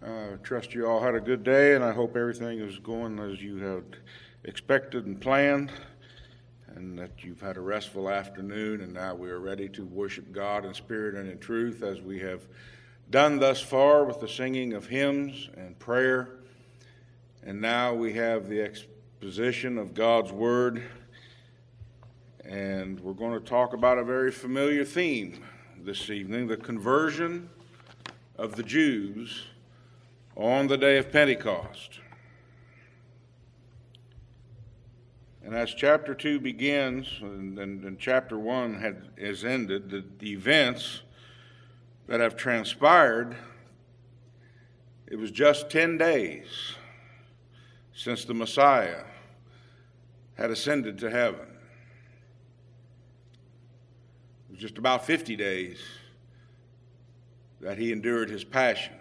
Trust you all had a good day, and I hope everything is going as you had expected and planned, and that you've had a restful afternoon, and now we are ready to worship God in spirit and in truth as we have done thus far with the singing of hymns and prayer. And now we have the exposition of God's Word, and we're going to talk about a very familiar theme this evening, the conversion of the Jews on the day of Pentecost. And as chapter 2 begins, and chapter 1 has ended, the events that have transpired, it was just 10 days since the Messiah had ascended to heaven. It was just about 50 days that he endured his passion.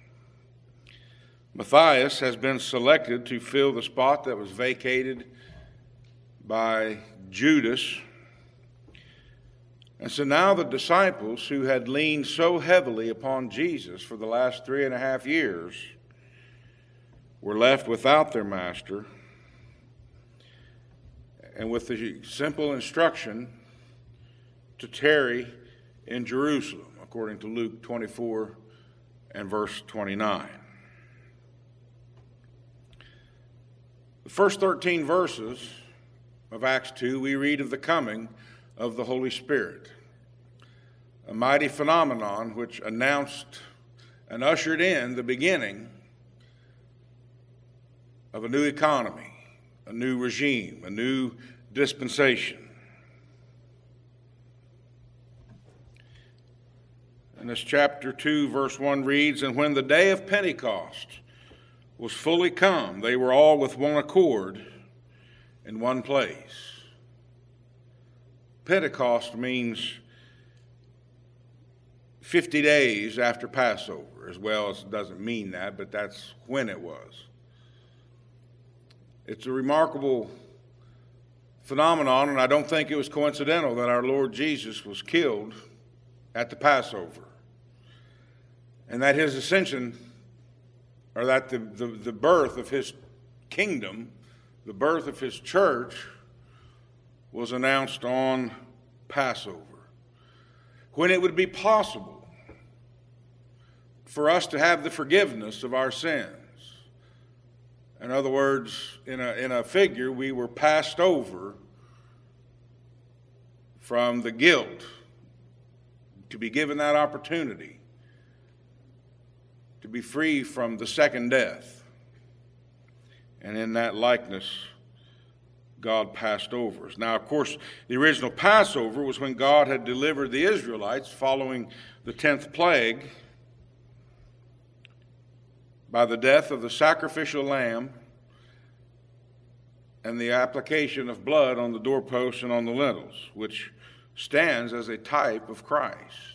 Matthias has been selected to fill the spot that was vacated by Judas. And so now the disciples who had leaned so heavily upon Jesus for the last 3.5 years were left without their master and with the simple instruction to tarry in Jerusalem, according to Luke 24 and verse 29. The first 13 verses of Acts 2, we read of the coming of the Holy Spirit, a mighty phenomenon which announced and ushered in the beginning of a new economy, a new regime, a new dispensation. And this chapter 2, verse 1 reads, "And when the day of Pentecost was fully come, they were all with one accord in one place." Pentecost means 50 days after Passover, as well as it doesn't mean that, but that's when it was. It's a remarkable phenomenon, and I don't think it was coincidental that our Lord Jesus was killed at the Passover, and that his ascension, or that the birth of his kingdom, the birth of his church, was announced on Passover, when it would be possible for us to have the forgiveness of our sins. In other words, in a figure, we were passed over from the guilt to be given that opportunity to be free from the second death. And in that likeness, God passed over us. Now, of course, the original Passover was when God had delivered the Israelites following the 10th plague by the death of the sacrificial lamb and the application of blood on the doorposts and on the lintels, which stands as a type of Christ.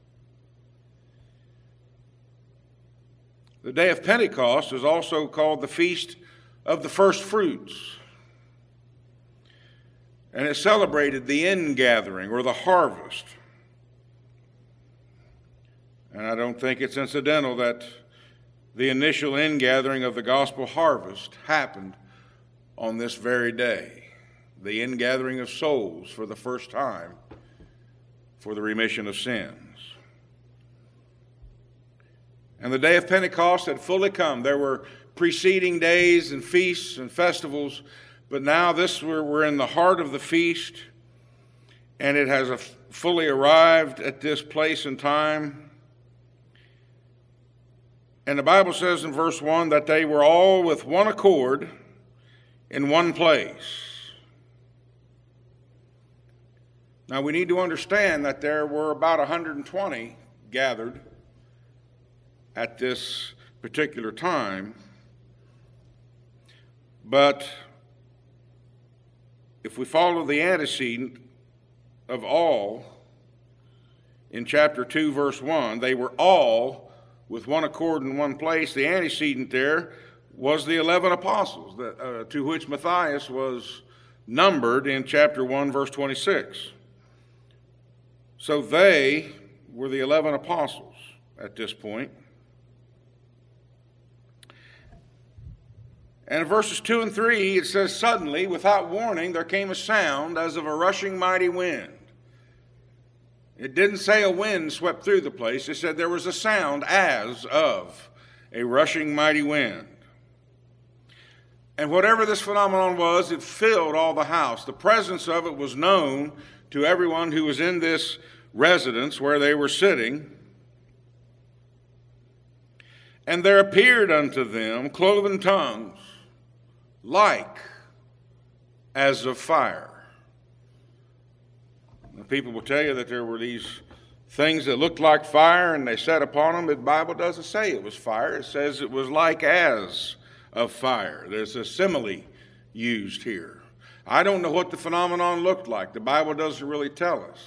The day of Pentecost is also called the Feast of the First Fruits, and it celebrated the ingathering or the harvest. And I don't think it's incidental that the initial ingathering of the gospel harvest happened on this very day, the ingathering of souls for the first time for the remission of sins. And the day of Pentecost had fully come. There were preceding days and feasts and festivals, but now we're in the heart of the feast, and it has fully arrived at this place and time. And the Bible says in verse 1 that they were all with one accord in one place. Now we need to understand that there were about 120 gathered at this particular time. But if we follow the antecedent of all in chapter 2, verse 1, they were all with one accord in one place. The antecedent there was the 11 apostles, to which Matthias was numbered in chapter 1, verse 26. So they were the 11 apostles at this point. And in verses 2 and 3, it says, "Suddenly, without warning, there came a sound as of a rushing mighty wind." It didn't say a wind swept through the place. It said there was a sound as of a rushing mighty wind. And whatever this phenomenon was, it filled all the house. The presence of it was known to everyone who was in this residence where they were sitting. "And there appeared unto them cloven tongues, like as of fire." People will tell you that there were these things that looked like fire and they sat upon them. The Bible doesn't say it was fire. It says it was like as of fire. There's a simile used here. I don't know what the phenomenon looked like. The Bible doesn't really tell us.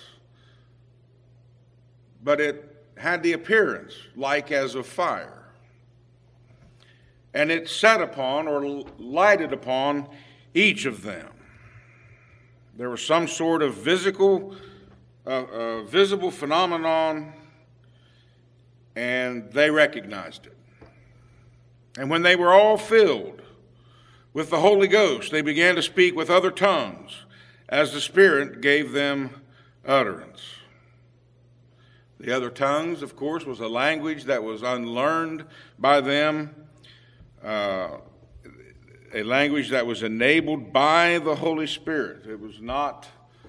But it had the appearance like as of fire. And it sat upon or lighted upon each of them. There was some sort of visible phenomenon, and they recognized it. And when they were all filled with the Holy Ghost, they began to speak with other tongues as the Spirit gave them utterance. The other tongues, of course, was a language that was unlearned by them, a language that was enabled by the Holy Spirit. It was not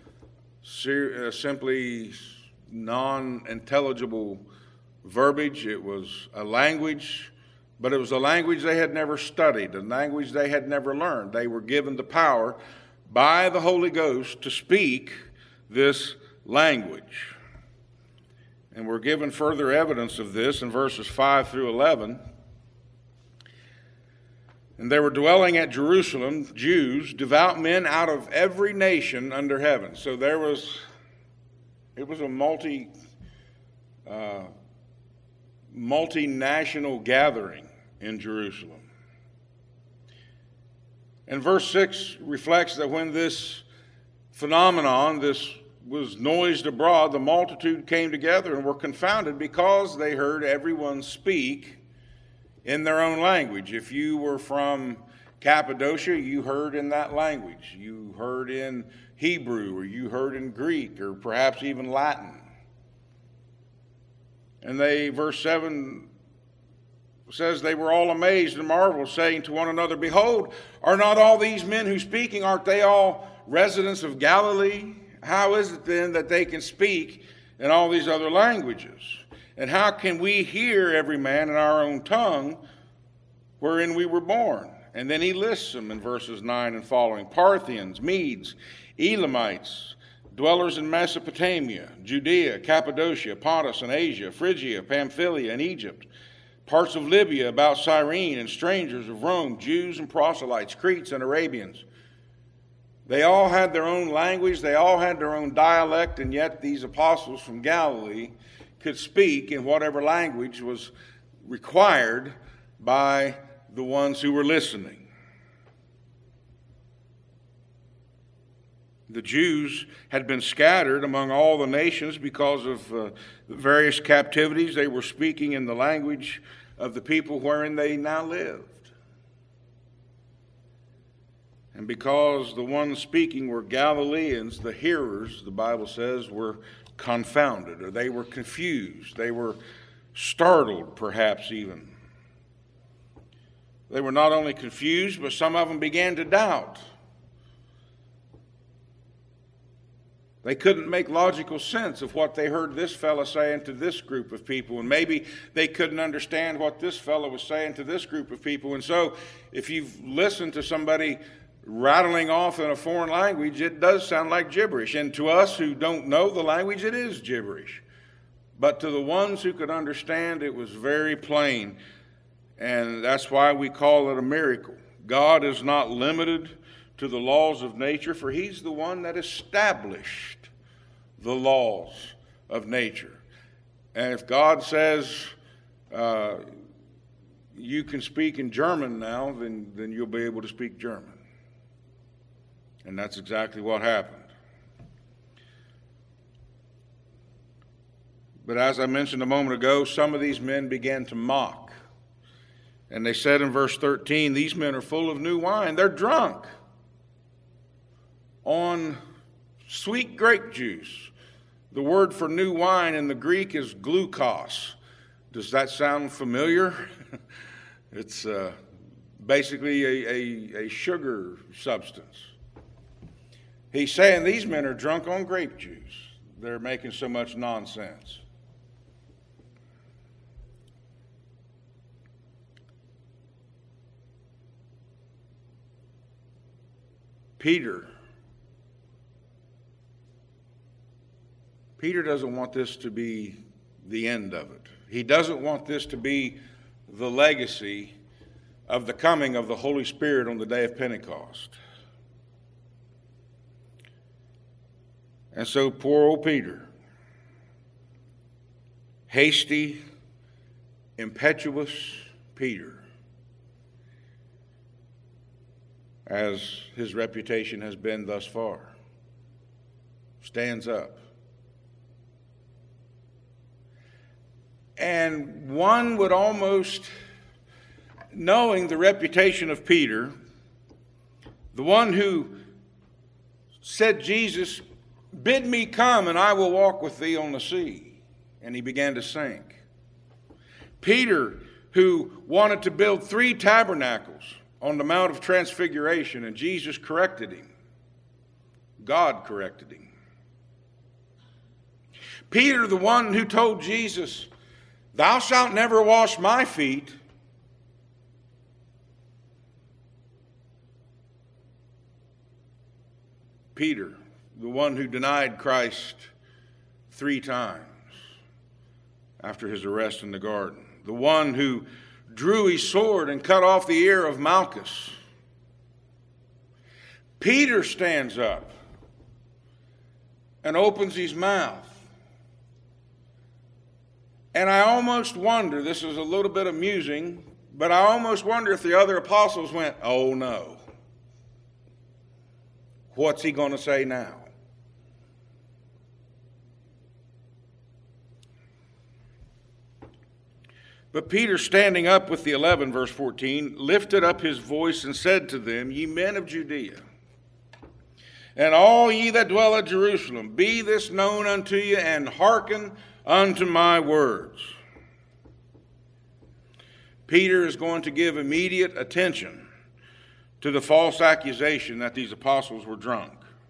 simply non-intelligible verbiage. It was a language, but it was a language they had never studied, a language they had never learned. They were given the power by the Holy Ghost to speak this language. And we're given further evidence of this in verses 5 through 11. "And there were dwelling at Jerusalem Jews, devout men out of every nation under heaven." So it was a multinational gathering in Jerusalem. And verse 6 reflects that when this phenomenon, this was noised abroad, the multitude came together and were confounded because they heard everyone speak in their own language. If you were from Cappadocia, you heard in that language. You heard in Hebrew, or you heard in Greek, or perhaps even Latin. And verse 7 says, "They were all amazed and marveled, saying to one another, Behold, are not all these men who speaking, aren't they all residents of Galilee? How is it then that they can speak in all these other languages? And how can we hear every man in our own tongue wherein we were born?" And then he lists them in verses 9 and following: Parthians, Medes, Elamites, dwellers in Mesopotamia, Judea, Cappadocia, Pontus and Asia, Phrygia, Pamphylia and Egypt, parts of Libya about Cyrene, and strangers of Rome, Jews and proselytes, Cretes and Arabians. They all had their own language, they all had their own dialect, and yet these apostles from Galilee could speak in whatever language was required by the ones who were listening. The Jews had been scattered among all the nations because of the various captivities. They were speaking in the language of the people wherein they now lived. And because the ones speaking were Galileans, the hearers, the Bible says, were confounded, or they were confused. They were startled, perhaps even. They were not only confused, but some of them began to doubt. They couldn't make logical sense of what they heard this fellow saying to this group of people, and maybe they couldn't understand what this fellow was saying to this group of people. And so if you've listened to somebody rattling off in a foreign language, it does sound like gibberish. And to us who don't know the language, it is gibberish. But to the ones who could understand, it was very plain. And that's why we call it a miracle. God is not limited to the laws of nature, for he's the one that established the laws of nature. And if God says you can speak in German now, then you'll be able to speak German. And that's exactly what happened. But as I mentioned a moment ago, some of these men began to mock. And they said in verse 13, these men are full of new wine. They're drunk on sweet grape juice. The word for new wine in the Greek is glucose. Does that sound familiar? It's basically a sugar substance. He's saying these men are drunk on grape juice. They're making so much nonsense. Peter doesn't want this to be the end of it. He doesn't want this to be the legacy of the coming of the Holy Spirit on the day of Pentecost. And so poor old Peter, hasty, impetuous Peter, as his reputation has been thus far, stands up. And one would almost, knowing the reputation of Peter, the one who said, Jesus, bid me come and I will walk with thee on the sea. And he began to sink. Peter, who wanted to build 3 tabernacles on the Mount of Transfiguration, and Jesus corrected him. God corrected him. Peter, the one who told Jesus, thou shalt never wash my feet. Peter, the one who denied Christ 3 times after his arrest in the garden. The one who drew his sword and cut off the ear of Malchus. Peter stands up and opens his mouth. And I almost wonder, this is a little bit amusing, but I almost wonder if the other apostles went, oh no. What's he going to say now? But Peter, standing up with the 11, verse 14, lifted up his voice and said to them, ye men of Judea, and all ye that dwell at Jerusalem, be this known unto you, and hearken unto my words. Peter is going to give immediate attention to the false accusation that these apostles were drunk.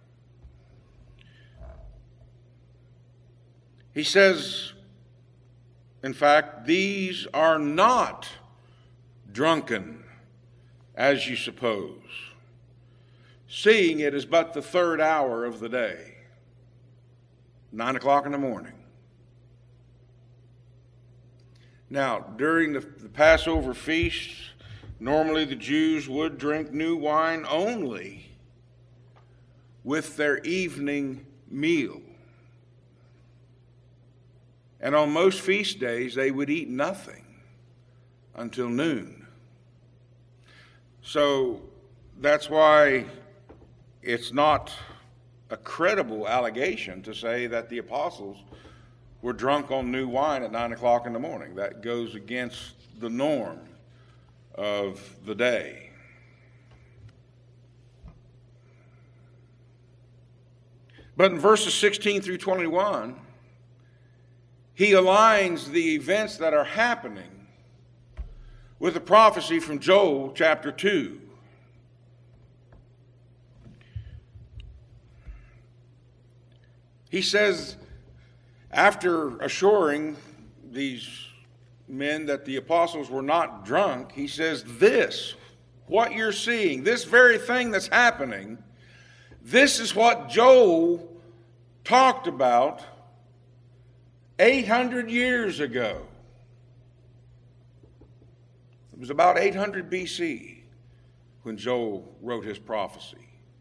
He says, in fact, these are not drunken, as you suppose, seeing it is but the 3rd hour of the day, 9 o'clock in the morning. Now, during the Passover feast, normally the Jews would drink new wine only with their evening meal. And on most feast days, they would eat nothing until noon. So that's why it's not a credible allegation to say that the apostles were drunk on new wine at 9 o'clock in the morning. That goes against the norm of the day. But in verses 16 through 21, he aligns the events that are happening with a prophecy from Joel chapter 2. He says, after assuring these men that the apostles were not drunk, he says, this, what you're seeing, this very thing that's happening, this is what Joel talked about 800 years ago. It was about 800 BC when Joel wrote his prophecy.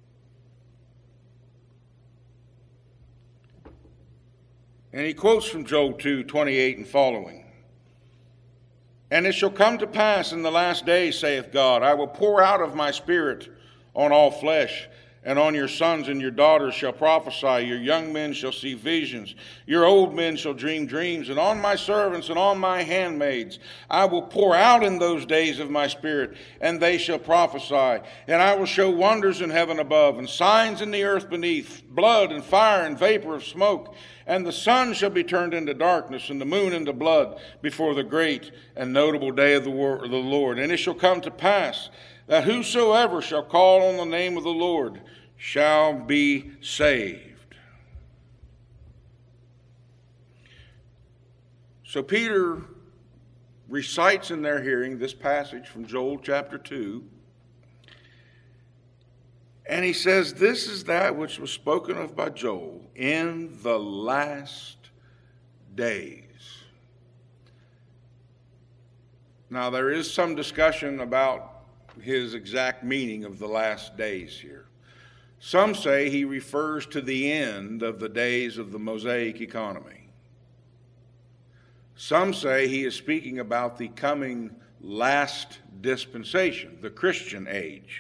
And he quotes from Joel 2:28 and following. And it shall come to pass in the last days, saith God, I will pour out of my spirit on all flesh, and on your sons and your daughters shall prophesy. Your young men shall see visions. Your old men shall dream dreams. And on my servants and on my handmaids I will pour out in those days of my Spirit, and they shall prophesy. And I will show wonders in heaven above, and signs in the earth beneath, blood and fire and vapor of smoke. And the sun shall be turned into darkness, and the moon into blood, before the great and notable day of the Lord. And it shall come to pass that whosoever shall call on the name of the Lord shall be saved. So Peter recites in their hearing this passage from Joel chapter 2. And he says, this is that which was spoken of by Joel in the last days. Now, there is some discussion about his exact meaning of the last days here. Some say he refers to the end of the days of the Mosaic economy. Some say he is speaking about the coming last dispensation, the Christian age.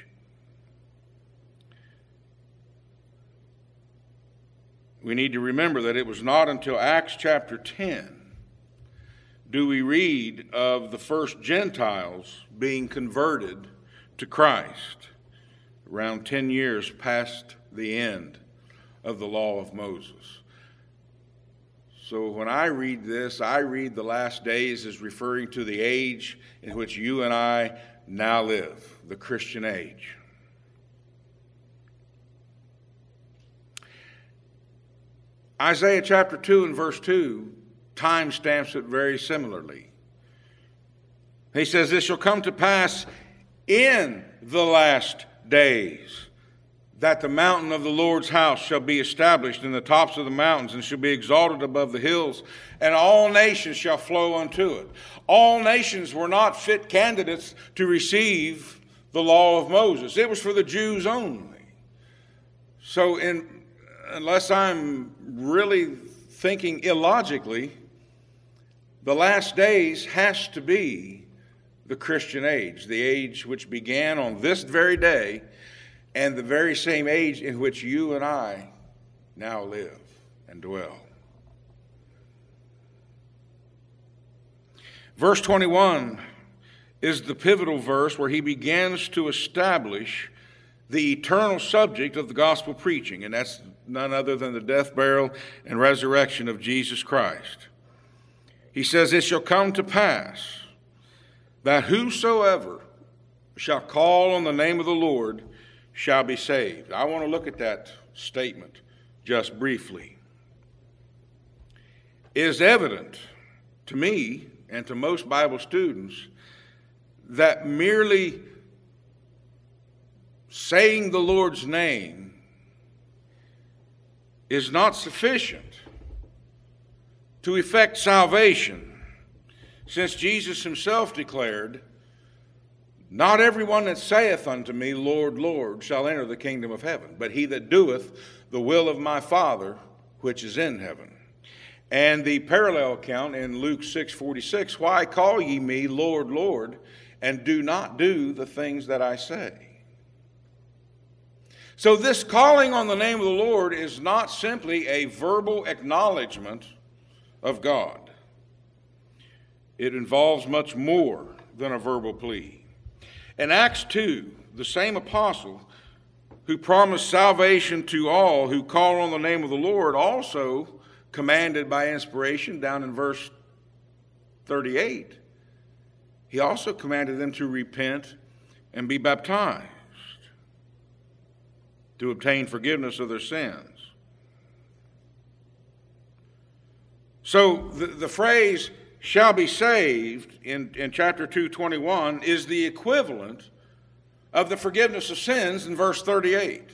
We need to remember that it was not until Acts chapter 10 do we read of the first Gentiles being converted to Christ, around 10 years past the end of the law of Moses. So when I read this, I read the last days as referring to the age in which you and I now live, the Christian age. Isaiah chapter 2 and verse 2 timestamps it very similarly. He says, this shall come to pass in the last days, that the mountain of the Lord's house shall be established in the tops of the mountains, and shall be exalted above the hills, and all nations shall flow unto it. All nations were not fit candidates to receive the law of Moses. It was for the Jews only. So unless I'm really thinking illogically, the last days has to be the Christian age, the age which began on this very day, and the very same age in which you and I now live and dwell. Verse 21 is the pivotal verse where he begins to establish the eternal subject of the gospel preaching, and that's none other than the death, burial, and resurrection of Jesus Christ. He says, it shall come to pass that whosoever shall call on the name of the Lord shall be saved. I want to look at that statement just briefly. It is evident to me and to most Bible students that merely saying the Lord's name is not sufficient to effect salvation, since Jesus himself declared, not everyone that saith unto me, Lord, Lord, shall enter the kingdom of heaven, but he that doeth the will of my Father which is in heaven. And the parallel account in Luke 6:46, why call ye me Lord, Lord, and do not do the things that I say? So this calling on the name of the Lord is not simply a verbal acknowledgement of God. It involves much more than a verbal plea. In Acts 2, the same apostle who promised salvation to all who call on the name of the Lord also commanded by inspiration down in verse 38. He also commanded them to repent and be baptized to obtain forgiveness of their sins. So the phrase shall be saved in chapter 2:21 is the equivalent of the forgiveness of sins in verse 38.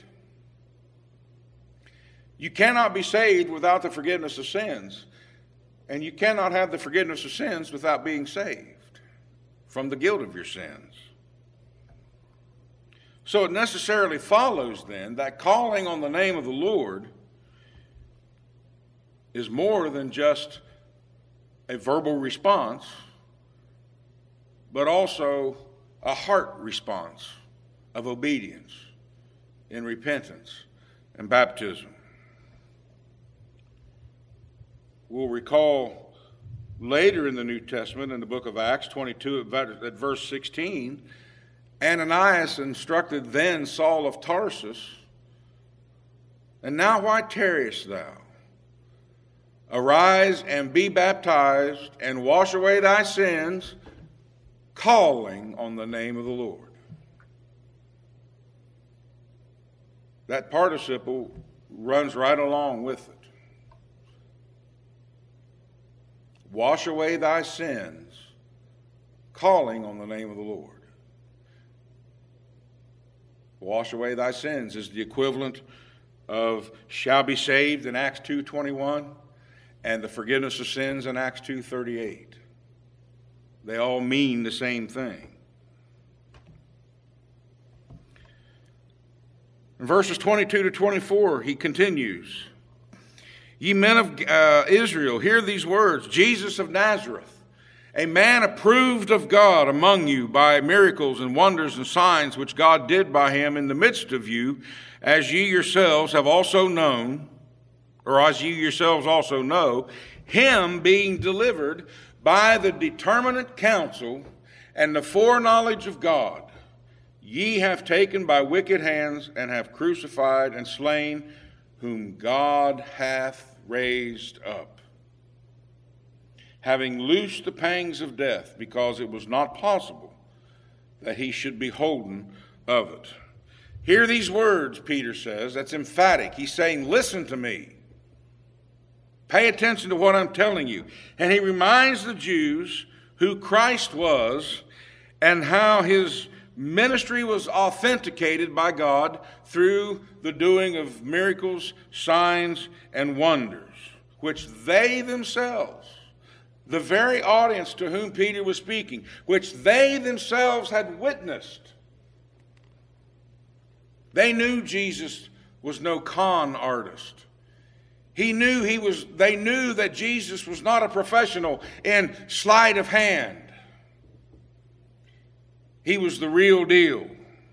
You cannot be saved without the forgiveness of sins, and you cannot have the forgiveness of sins without being saved from the guilt of your sins. So it necessarily follows then that calling on the name of the Lord is more than just a verbal response, but also a heart response of obedience in repentance and baptism. We'll recall later in the New Testament, in the book of Acts 22 at verse 16, Ananias instructed then Saul of Tarsus, "And now why tarriest thou? Arise and be baptized and wash away thy sins, calling on the name of the Lord." That participle runs right along with it. Wash away thy sins, calling on the name of the Lord. Wash away thy sins is the equivalent of shall be saved in Acts 2:21 and the forgiveness of sins in Acts 2:38. They all mean the same thing. In verses 22 to 24, he continues, "Ye men of Israel, hear these words. Jesus of Nazareth, a man approved of God among you by miracles and wonders and signs which God did by him in the midst of you, as ye yourselves have also known, or as ye yourselves also know, him being delivered by the determinate counsel and the foreknowledge of God, ye have taken by wicked hands and have crucified and slain, whom God hath raised up, having loosed the pangs of death, because it was not possible that he should be holden of it." Hear these words, Peter says. That's emphatic. He's saying, listen to me. Pay attention to what I'm telling you. And he reminds the Jews who Christ was and how his ministry was authenticated by God through the doing of miracles, signs, and wonders, which they themselves, the very audience to whom Peter was speaking, which they themselves had witnessed. They knew Jesus was no con artist. They knew that Jesus was not a professional in sleight of hand. He was the real deal.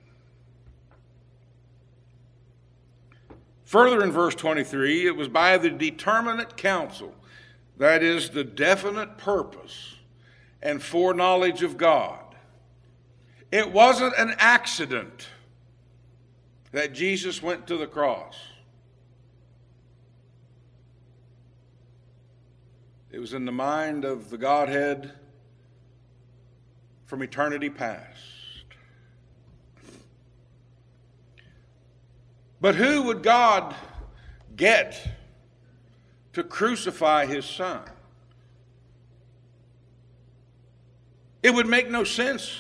Further in verse 23, it was by the determinate counsel, that is, the definite purpose and foreknowledge of God. It wasn't an accident that Jesus went to the cross. It was in the mind of the Godhead from eternity past. But who would God get to crucify his Son? It would make no sense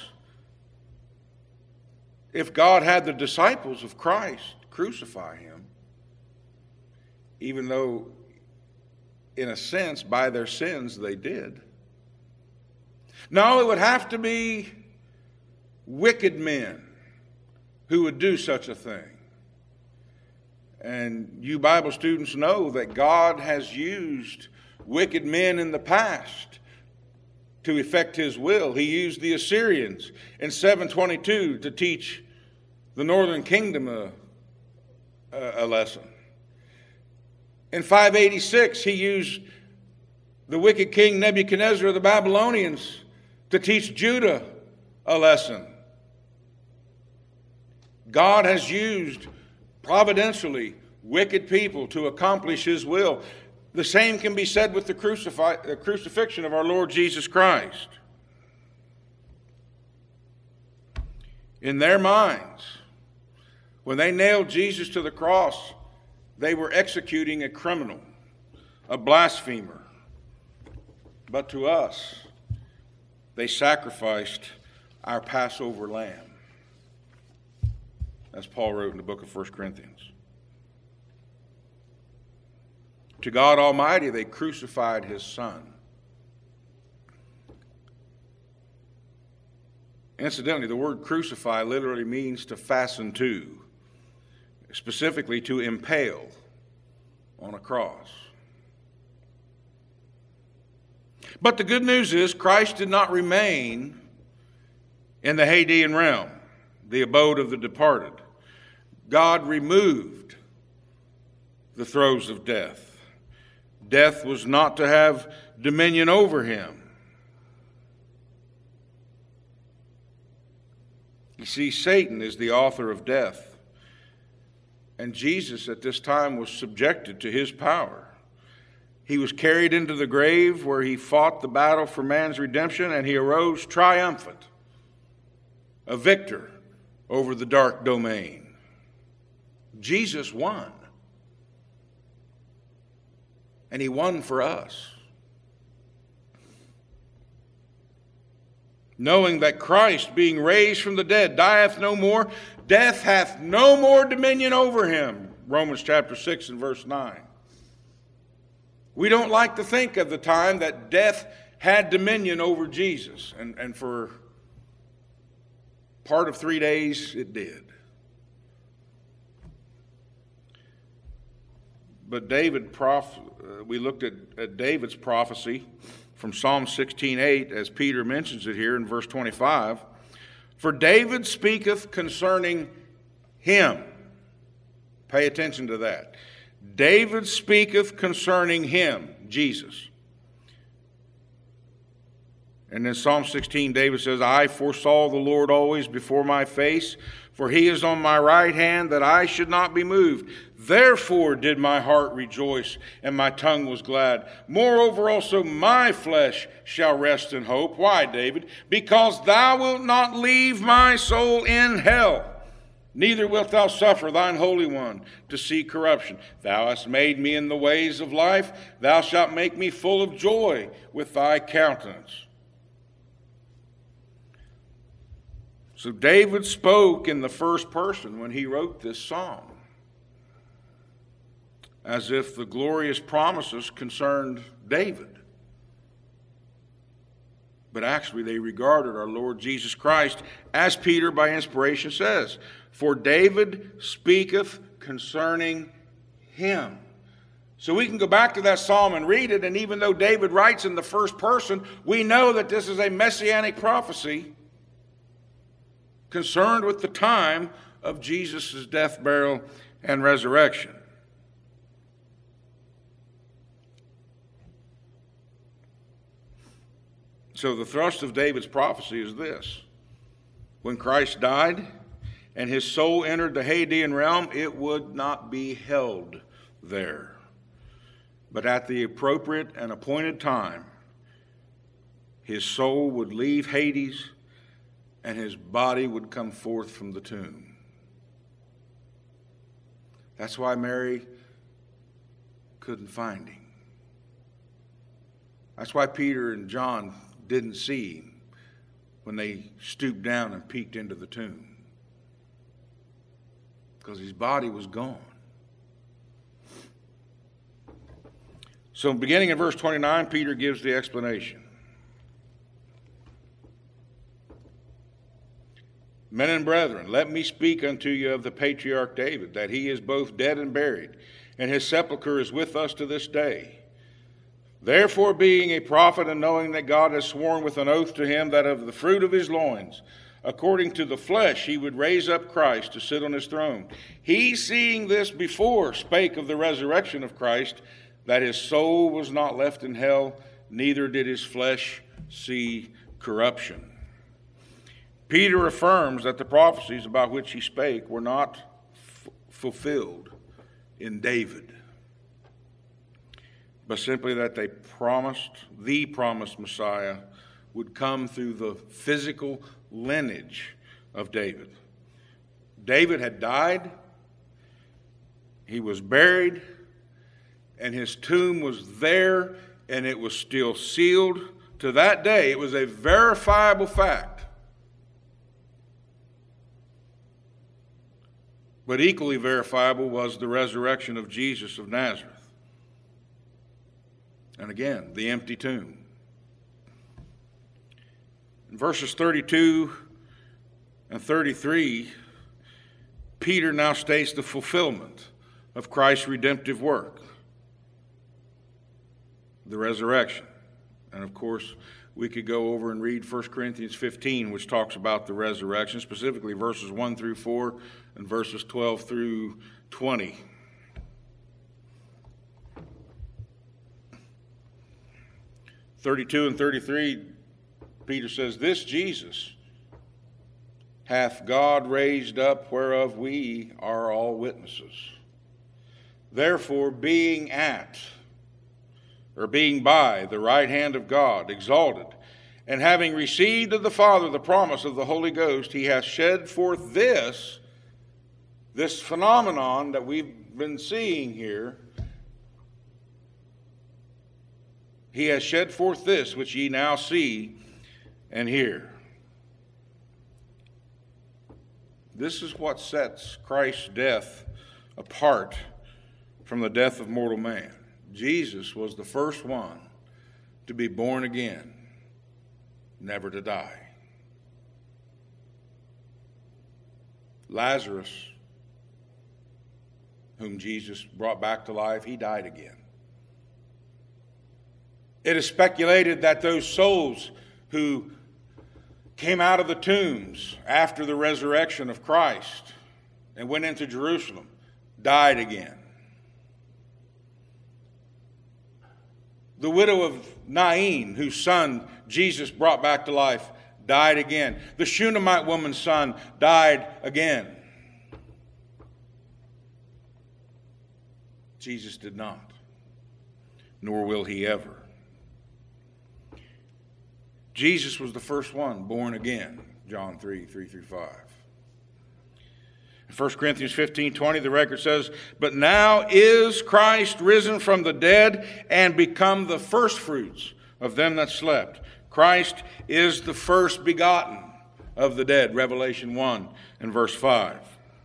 if God had the disciples of Christ crucify him, even though, in a sense, by their sins they did. No, it would have to be wicked men who would do such a thing. And you Bible students know that God has used wicked men in the past to effect his will. He used the Assyrians in 722 to teach the northern kingdom a lesson. In 586, he used the wicked king Nebuchadnezzar of the Babylonians to teach Judah a lesson. God has used providentially wicked people to accomplish his will. The same can be said with the crucifixion of our Lord Jesus Christ. In their minds, when they nailed Jesus to the cross, they were executing a criminal, a blasphemer. But to us, they sacrificed our Passover lamb, as Paul wrote in the book of 1 Corinthians. To God Almighty, they crucified his Son. Incidentally, the word crucify literally means to fasten to, specifically to impale on a cross. But the good news is Christ did not remain in the Hadean realm, the abode of the departed. God removed the throes of death. Death was not to have dominion over him. You see, Satan is the author of death, and Jesus at this time was subjected to his power. He was carried into the grave where he fought the battle for man's redemption, and he arose triumphant, a victor over the dark domain. Jesus won, and he won for us. Knowing that Christ, being raised from the dead, dieth no more, death hath no more dominion over him. Romans chapter 6 and verse 9. We don't like to think of the time that death had dominion over Jesus. And for part of 3 days, it did. But we looked at David's prophecy from Psalm 16:8, as Peter mentions it here in verse 25. For David speaketh concerning him. Pay attention to that. David speaketh concerning him, Jesus. And in Psalm 16, David says, I foresaw the Lord always before my face, for he is on my right hand, that I should not be moved. Therefore did my heart rejoice, and my tongue was glad. Moreover also my flesh shall rest in hope. Why, David? Because thou wilt not leave my soul in hell, neither wilt thou suffer thine Holy One to see corruption. Thou hast made me in the ways of life. Thou shalt make me full of joy with thy countenance. So David spoke in the first person when he wrote this psalm, as if the glorious promises concerned David. But actually they regarded our Lord Jesus Christ, as Peter by inspiration says, for David speaketh concerning him. So we can go back to that psalm and read it, and even though David writes in the first person, we know that this is a messianic prophecy concerned with the time of Jesus' death, burial, and resurrection. So the thrust of David's prophecy is this. When Christ died and his soul entered the Hadean realm, it would not be held there. But at the appropriate and appointed time, his soul would leave Hades and his body would come forth from the tomb. That's why Mary couldn't find him. That's why Peter and John didn't see him when they stooped down and peeked into the tomb, because his body was gone. So beginning in verse 29, Peter gives the explanation. Men and brethren, let me speak unto you of the patriarch David, that he is both dead and buried, and his sepulchre is with us to this day. Therefore, being a prophet, and knowing that God has sworn with an oath to him that of the fruit of his loins, according to the flesh, he would raise up Christ to sit on his throne. He, seeing this before, spake of the resurrection of Christ, that his soul was not left in hell, neither did his flesh see corruption. Peter affirms that the prophecies about which he spake were not fulfilled in David, but simply that the promised Messiah would come through the physical lineage of David. David had died, he was buried, and his tomb was there, and it was still sealed to that day. It was a verifiable fact. But equally verifiable was the resurrection of Jesus of Nazareth. And again, the empty tomb. In verses 32 and 33, Peter now states the fulfillment of Christ's redemptive work, the resurrection. And of course, we could go over and read 1 Corinthians 15, which talks about the resurrection, specifically verses 1 through 4 and verses 12 through 20. (32 and 33), Peter says, "This Jesus hath God raised up, whereof we are all witnesses. Therefore, being by the right hand of God, exalted, and having received of the Father the promise of the Holy Ghost, he hath shed forth this phenomenon that we've been seeing here. He has shed forth this which ye now see and hear." This is what sets Christ's death apart from the death of mortal man. Jesus was the first one to be born again, never to die. Lazarus, whom Jesus brought back to life, he died again. It is speculated that those souls who came out of the tombs after the resurrection of Christ and went into Jerusalem died again. The widow of Nain, whose son Jesus brought back to life, died again. The Shunammite woman's son died again. Jesus did not, nor will he ever. Jesus was the first one born again, John 3, 3 through 5. In 1 Corinthians 15:20, the record says, "But now is Christ risen from the dead and become the firstfruits of them that slept." Christ is the first begotten of the dead, Revelation 1 and verse 5.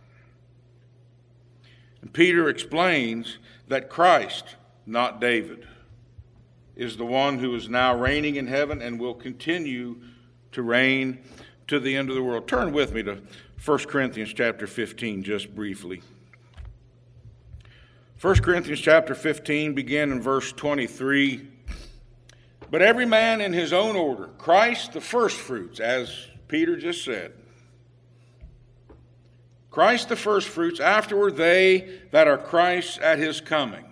And Peter explains that Christ, not David, is the one who is now reigning in heaven and will continue to reign to the end of the world. Turn with me to 1 Corinthians chapter 15 just briefly. 1 Corinthians chapter 15, begin in verse 23. "But every man in his own order, Christ the firstfruits," as Peter just said. "Christ the firstfruits, afterward they that are Christ's at his coming.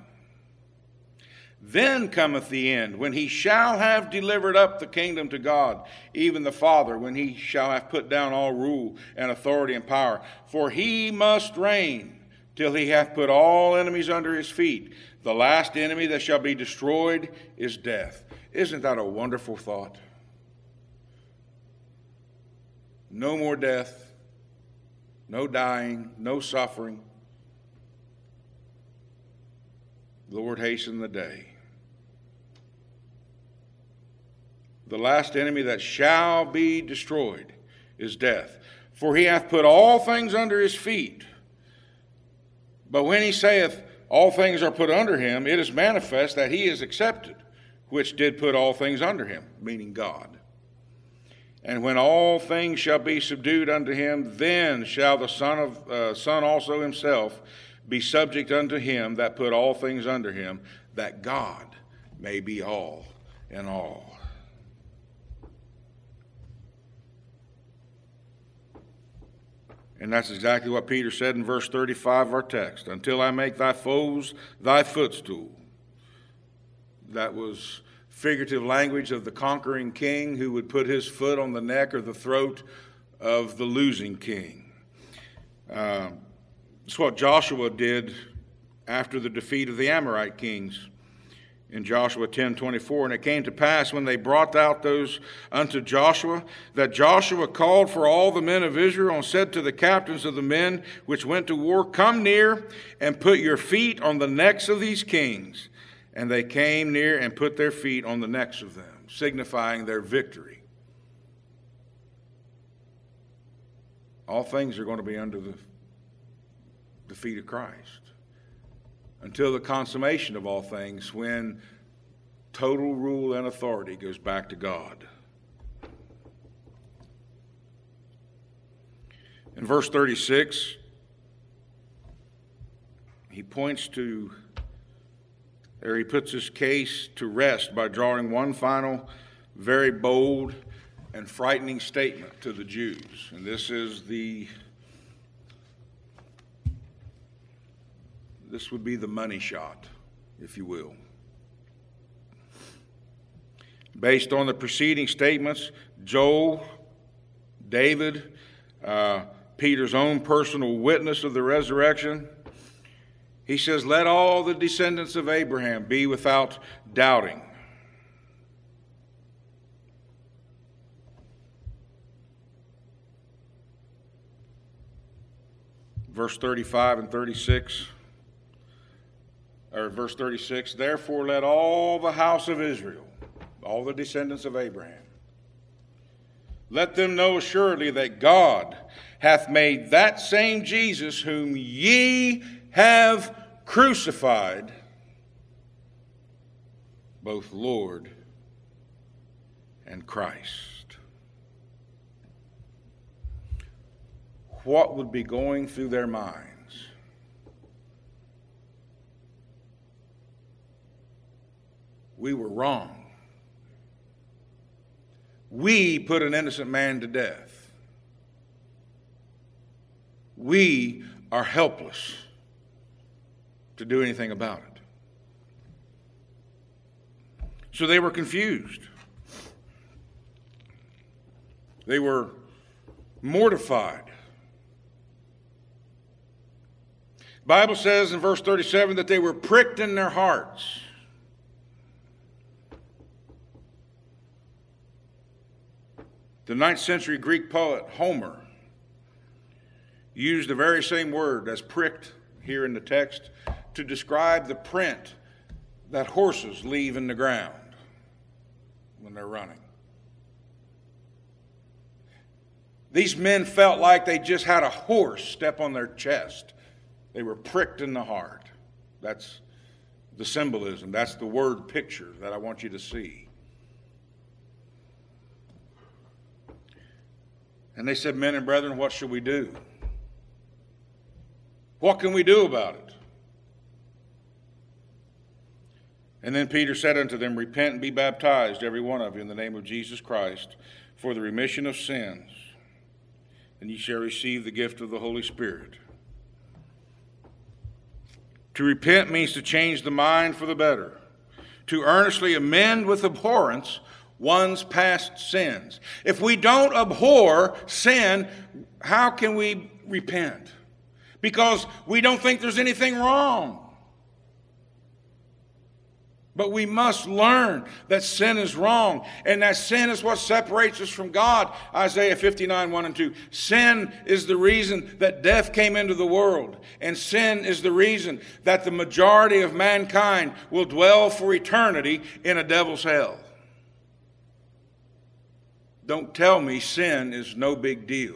Then cometh the end, when he shall have delivered up the kingdom to God, even the Father, when he shall have put down all rule and authority and power. For he must reign till he hath put all enemies under his feet. The last enemy that shall be destroyed is death." Isn't that a wonderful thought? No more death, no dying, no suffering. Lord, hasten the day. The last enemy that shall be destroyed is death. For he hath put all things under his feet. But when he saith, all things are put under him, it is manifest that he is accepted, which did put all things under him, meaning God. And when all things shall be subdued unto him, then shall the Son also himself be subject unto him that put all things under him, that God may be all in all. And that's exactly what Peter said in verse 35 of our text. "Until I make thy foes thy footstool." That was figurative language of the conquering king who would put his foot on the neck or the throat of the losing king. It's what Joshua did after the defeat of the Amorite kings in Joshua 10:24. "And it came to pass when they brought out those unto Joshua, that Joshua called for all the men of Israel and said to the captains of the men which went to war, Come near and put your feet on the necks of these kings. And they came near and put their feet on the necks of them," signifying their victory. All things are going to be under the feet of Christ until the consummation of all things, when total rule and authority goes back to God. In verse 36, he puts his case to rest by drawing one final very bold and frightening statement to the Jews. And this would be the money shot, if you will. Based on the preceding statements, Joel, David, Peter's own personal witness of the resurrection, he says, let all the descendants of Abraham be without doubting. Verse 35 and 36, or verse 36, therefore let all the house of Israel, all the descendants of Abraham, let them know assuredly that God hath made that same Jesus whom ye have crucified, both Lord and Christ. What would be going through their minds? We were wrong. We put an innocent man to death. We are helpless to do anything about it. So they were confused. They were mortified. The Bible says in verse 37 that they were pricked in their hearts. The 9th century Greek poet Homer used the very same word as pricked here in the text to describe the print that horses leave in the ground when they're running. These men felt like they just had a horse step on their chest. They were pricked in the heart. That's the symbolism. That's the word picture that I want you to see. And they said, men and brethren, what shall we do? What can we do about it? And then Peter said unto them, repent and be baptized, every one of you, in the name of Jesus Christ, for the remission of sins, and ye shall receive the gift of the Holy Spirit. To repent means to change the mind for the better, to earnestly amend with abhorrence one's past sins. If we don't abhor sin, how can we repent? Because we don't think there's anything wrong. But we must learn that sin is wrong, and that sin is what separates us from God. Isaiah 59, 1 and 2. Sin is the reason that death came into the world, and sin is the reason that the majority of mankind will dwell for eternity in a devil's hell. Don't tell me sin is no big deal.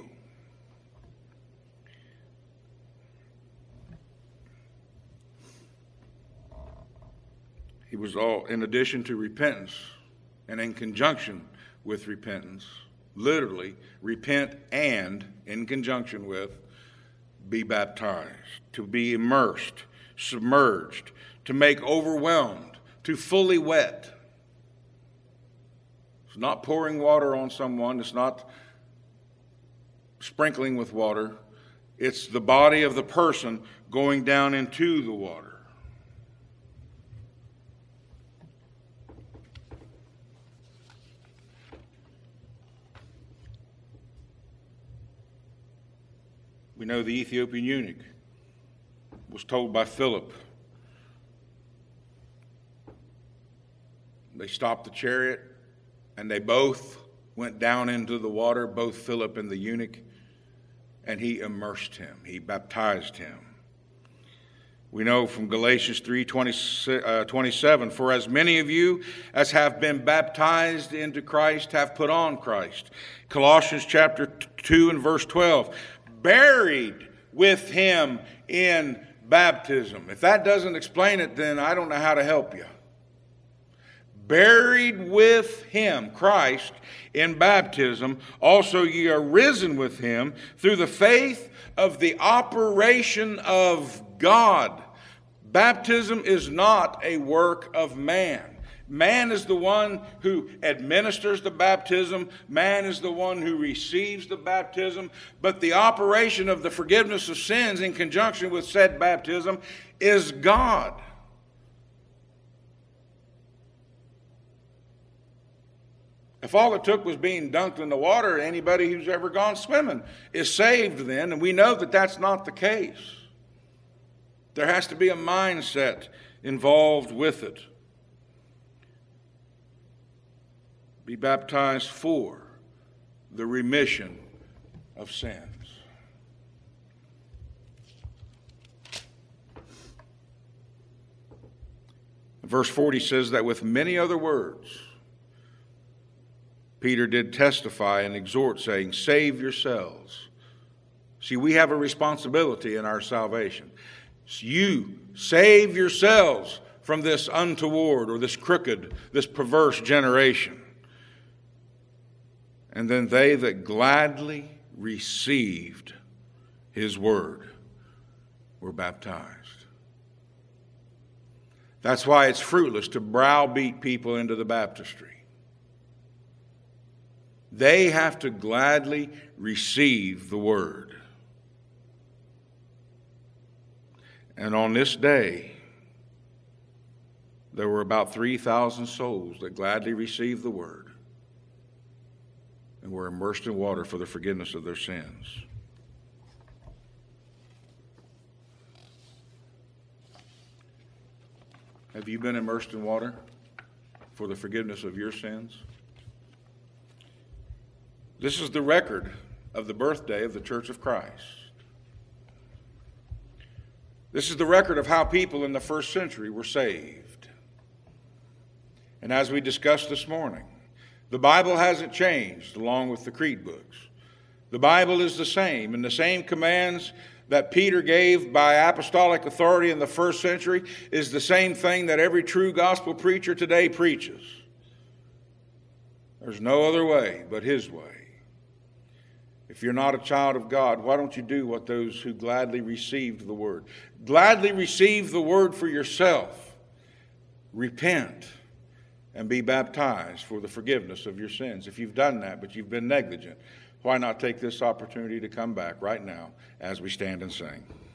He was all, in addition to repentance and in conjunction with repentance, literally, repent and, in conjunction with, be baptized, to be immersed, submerged, to make overwhelmed, to fully wet. It's not pouring water on someone. It's not sprinkling with water. It's the body of the person going down into the water. We know the Ethiopian eunuch was told by Philip. They stopped the chariot and they both went down into the water, both Philip and the eunuch, and he immersed him. He baptized him. We know from Galatians 3:27, for as many of you as have been baptized into Christ have put on Christ. Colossians chapter 2 and verse 12, buried with him in baptism. If that doesn't explain it, then I don't know how to help you. Buried with him, Christ, in baptism. Also ye are risen with him through the faith of the operation of God. Baptism is not a work of man. Man is the one who administers the baptism. Man is the one who receives the baptism. But the operation of the forgiveness of sins in conjunction with said baptism is God. If all it took was being dunked in the water, anybody who's ever gone swimming is saved then, and we know that that's not the case. There has to be a mindset involved with it. Be baptized for the remission of sins. Verse 40 says that with many other words, Peter did testify and exhort, saying, save yourselves. See, we have a responsibility in our salvation. You save yourselves from this untoward or this crooked, this perverse generation. And then they that gladly received his word were baptized. That's why it's fruitless to browbeat people into the baptistry. They have to gladly receive the word. And on this day, there were about 3,000 souls that gladly received the word and were immersed in water for the forgiveness of their sins. Have you been immersed in water for the forgiveness of your sins? This is the record of the birthday of the Church of Christ. This is the record of how people in the first century were saved. And as we discussed this morning, the Bible hasn't changed along with the creed books. The Bible is the same, and the same commands that Peter gave by apostolic authority in the first century is the same thing that every true gospel preacher today preaches. There's no other way but his way. If you're not a child of God, why don't you do what those who gladly received the word? Gladly receive the word for yourself. Repent and be baptized for the forgiveness of your sins. If you've done that, but you've been negligent, why not take this opportunity to come back right now as we stand and sing?